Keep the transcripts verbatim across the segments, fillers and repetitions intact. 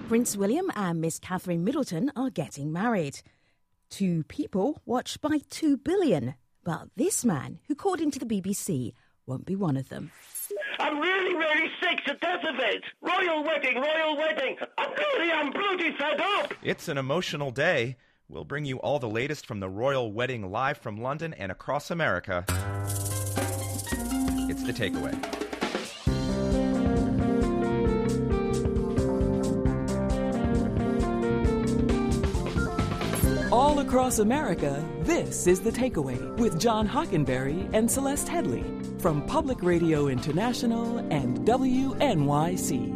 Prince William and Miss Catherine Middleton are getting married. Two people watched by two billion. But this man, who called into the B B C, won't be one of them. I'm really, really sick to death of it. Royal wedding, royal wedding. I'm bloody, I'm bloody fed up. It's an emotional day. We'll bring you all the latest from the royal wedding live from London and across America. It's The Takeaway. All across America, this is The Takeaway with John Hockenberry and Celeste Headley from Public Radio International and W N Y C.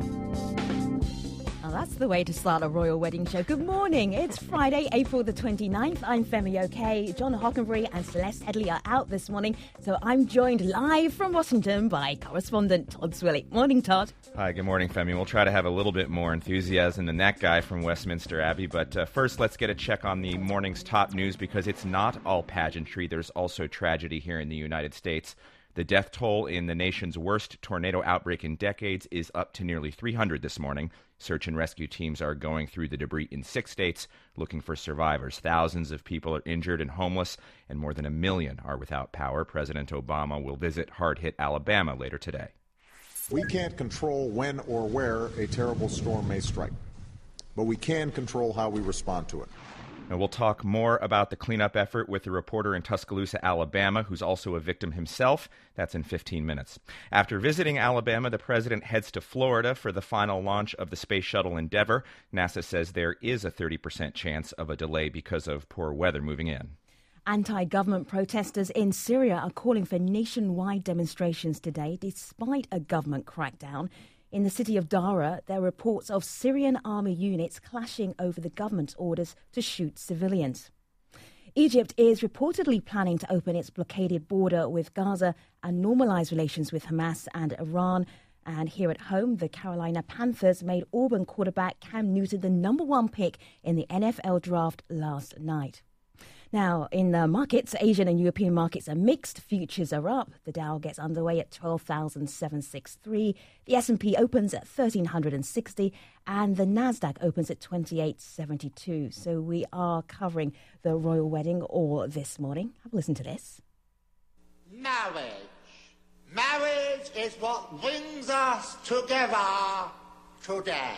Well, that's the way to start a royal wedding show. Good morning. It's Friday, April the twenty-ninth. I'm Femi Oke. John Hockenberry and Celeste Headley are out this morning. So I'm joined live from Washington by correspondent Todd Swilly. Morning, Todd. Hi, good morning, Femi. We'll try to have a little bit more enthusiasm than that guy from Westminster Abbey. But uh, first, let's get a check on the morning's top news because it's not all pageantry. There's also tragedy here in the United States. The death toll in the nation's worst tornado outbreak in decades is up to nearly three hundred this morning. Search and rescue teams are going through the debris in six states looking for survivors. Thousands of people are injured and homeless, and more than a million are without power. President Obama will visit hard-hit Alabama later today. We can't control when or where a terrible storm may strike, but we can control how we respond to it. And we'll talk more about the cleanup effort with a reporter in Tuscaloosa, Alabama, who's also a victim himself. That's in fifteen minutes. After visiting Alabama, the president heads to Florida for the final launch of the Space Shuttle Endeavour. NASA says there is a thirty percent chance of a delay because of poor weather moving in. Anti-government protesters in Syria are calling for nationwide demonstrations today, despite a government crackdown. In the city of Dara, there are reports of Syrian army units clashing over the government's orders to shoot civilians. Egypt is reportedly planning to open its blockaded border with Gaza and normalise relations with Hamas and Iran. And here at home, the Carolina Panthers made Auburn quarterback Cam Newton the number one pick in the N F L draft last night. Now, in the markets, Asian and European markets are mixed. Futures are up. The Dow gets underway at twelve thousand seven hundred sixty-three. The S and P opens at one thousand three hundred sixty. And the Nasdaq opens at twenty-eight seventy-two. So we are covering the royal wedding all this morning. Have a listen to this. Marriage. Marriage is what brings us together today.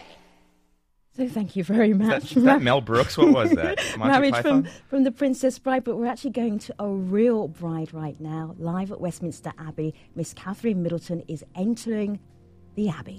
So thank you very much. Is that, is that Mel Brooks? What was that? Monty Marriage Python? from, from the Princess Bride, but we're actually going to a real bride right now, live at Westminster Abbey. Miss Catherine Middleton is entering the Abbey.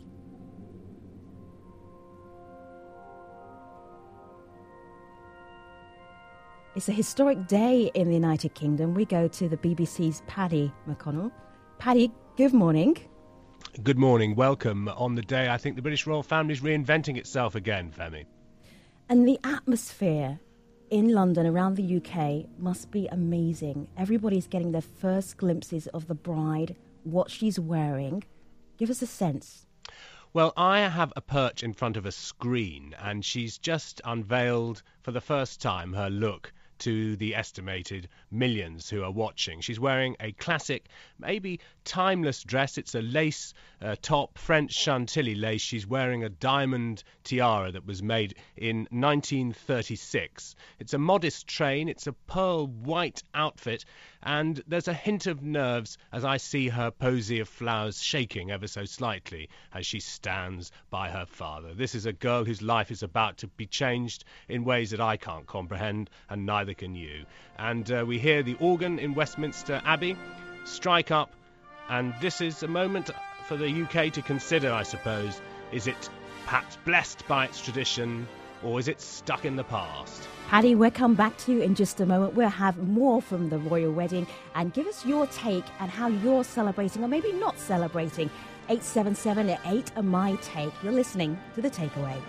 It's a historic day in the United Kingdom. We go to the B B C's Paddy McConnell. Paddy, good morning. Good morning. Welcome on the day I think the British royal family is reinventing itself again, Femi. And the atmosphere in London, around the U K, must be amazing. Everybody's getting their first glimpses of the bride, what she's wearing. Give us a sense. Well, I have a perch in front of a screen, and she's just unveiled for the first time her look to the estimated millions who are watching. She's wearing a classic, maybe timeless dress. It's a lace uh, top, French Chantilly lace. She's wearing a diamond tiara that was made in nineteen thirty-six. It's a modest train. It's a pearl white outfit, and there's a hint of nerves as I see her posy of flowers shaking ever so slightly as she stands by her father. This is a girl whose life is about to be changed in ways that I can't comprehend, and neither can you. And uh, we hear the organ in Westminster Abbey strike up, and this is a moment for the U K to consider, I suppose. Is it perhaps blessed by its tradition, or is it stuck in the past? Paddy, we'll come back to you in just a moment. We'll have more from the royal wedding, and give us your take and how you're celebrating, or maybe not celebrating. eight seven seven eight, my take. You're listening to The Takeaway.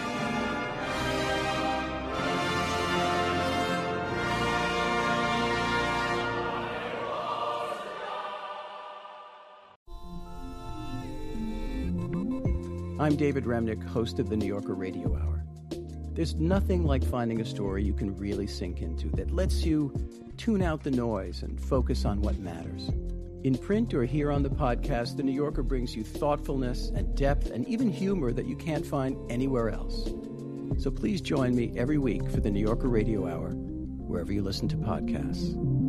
I'm David Remnick, host of the New Yorker Radio Hour. There's nothing like finding a story you can really sink into that lets you tune out the noise and focus on what matters. In print or here on the podcast, The New Yorker brings you thoughtfulness and depth and even humor that you can't find anywhere else. So please join me every week for The New Yorker Radio Hour, wherever you listen to podcasts.